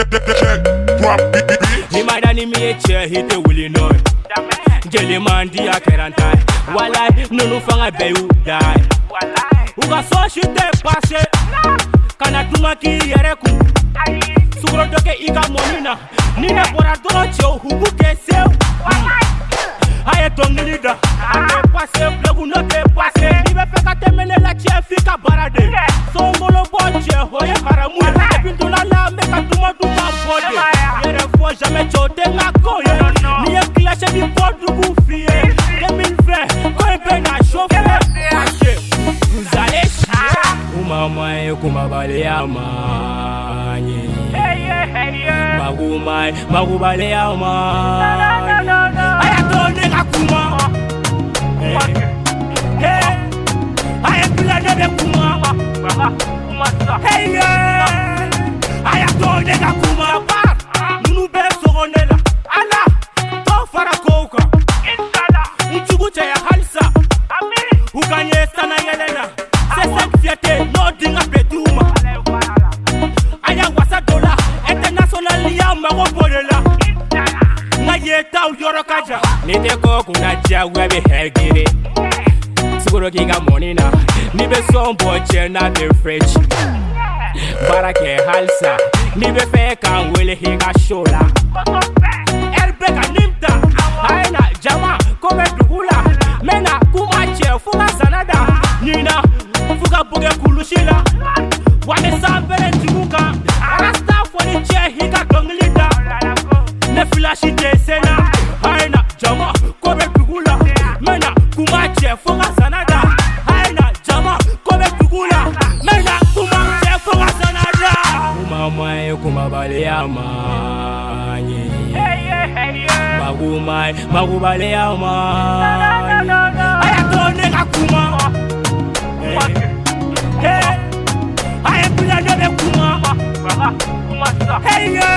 He might anime chair, hit the willy no. Jelly man, dia kerantai. Walai, no fanga beyu die. Uga so shit passe. Kana tumaki yereku. Sugro doke iga monina. Nina bora docho hugu keseu. Aye tongilida. Ate passe, plegu no te passe. Nibe feka temene la chair fika barade. Songolo boche, hoye karamu. Pintula la meka tuma bode. Yere fo jamais chote nga koye. Niye clash di podu boufier. 2020, koye pena chauffer. Passe, vous allez chier. Umamai kumabale amani. Magumai, magubale amani. Ayatone ngakuma. Hey, ayepilane de kuma. Hey, ayatone ngakuma. Nunu be sogonela. Ala, to farakoka. Uchuguche ya halsa. Ukanye sana yelena. C'est fierté, no dinga petuma. Aya wasa dola, international ya magobolela. Na yeta uyoro kaja. Nite ko kuna ja webe hegire. Siguro kinga monina. Nibe sombo chena de fridge. Barake halsa. Nibe feka wele hinga shola. Erbeka nimta. Aina jama kome dugula. Mena kumache fuga zanada. Nina fuga buge kulushila. Wane sambele njimuka. Rasta foni che hika donglida. Ne flashi te sena. Aina jama kome dugula. Mena kumache fuga zanada. Aina jama kome dugula. Mena kumache fuga zanada. Umamai kumabale amani. Magumai magubale amani. Ayatone ngakuma. Hey, I am playing the kuma. Hey,